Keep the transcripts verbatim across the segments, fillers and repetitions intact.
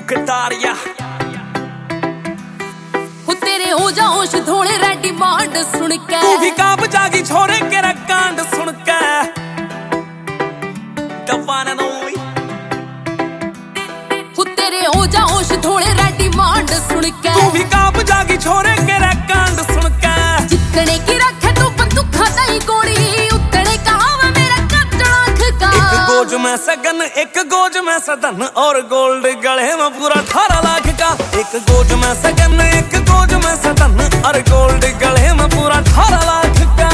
कटारिया तेरे हो जाओ थोड़े रेडी बांड सुन के तू भी कांप जागी छोरे केरा कांड सुन के दबाना नोई तेरे हो जाओ थोड़े रेडी बांड सुन के तू भी कांप जागी छोरे केरा कांड सुन के जितने की रखे तू बंदूक नहीं गोली उतने कहा मेरा कटना खका एक गोज में सगन एक गोज में सदन और गोल्ड गले में पूरा अठारह लाख का एक गोज में सगन एक गोज में सदन और गोल्ड गले में पूरा अठारह लाख का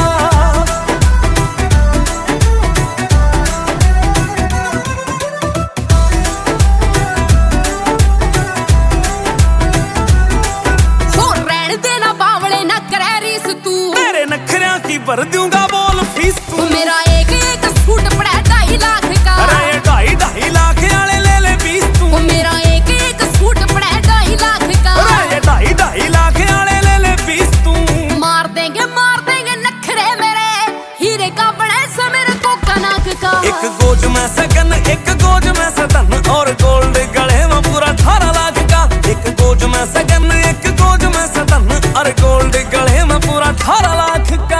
हो रहने देना बावले ना करे रीस तू तेरे नखरियां की भर दूंगा बोल फीस तू मेरा एक एक सूट पड़ा ढाई लाख का अरे ढाई ढाई लाख वाले ले ले बीस तू मेरा एक एक सूट पड़ा ढाई लाख का अरे ढाई ढाई लाख वाले ले ले बीस तू मार देंगे मार देंगे नखरे मेरे हीरे का बड़ा सा मेरे को कनक का एक गोज में सगन एक गोज में सदन और गोल्ड गले में पूरा अठारह लाख का एक गोज में सगन एक गोज में सदन और गोल्ड गले में पूरा अठारह लाख का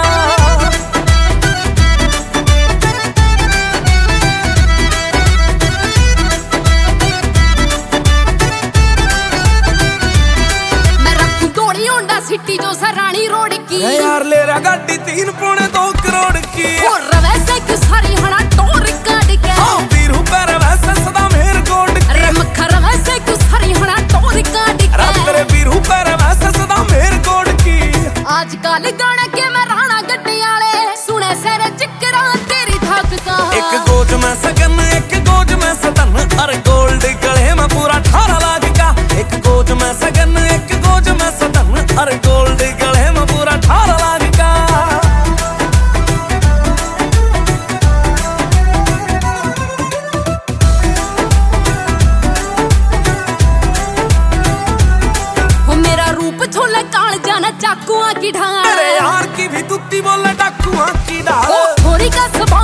सिटी जो सरानी रोड की यार ले रहा गाड़ी तीन पौने दो करोड़ की और रवैसे क्यों सारी हना टोर काट के हाँ बीरू पर वैसे सदा मेर गोल्ड की अरे मक्खा रवैसे क्यों सारी हना टोर काट के अरे तेरे बीरू पर वैसे सदा मेर गोल्ड की आजकल गाने के मैं राणा गड्डी वाले सुने सेरे चिकरा तेरी धक का एक गोज में सगन एक गोज में सदन और गोल्ड गले में पूरा अठारह लाख का एक गोज में सगन एक गोज में सदन और गोल्ड गले में पूरा अठारह लाख का हो मेरा रूप छोले काल जाना चाकुआ की ढाल अरे यार की भी तुत्ती बोले डाकुआ की डाल थोड़ी का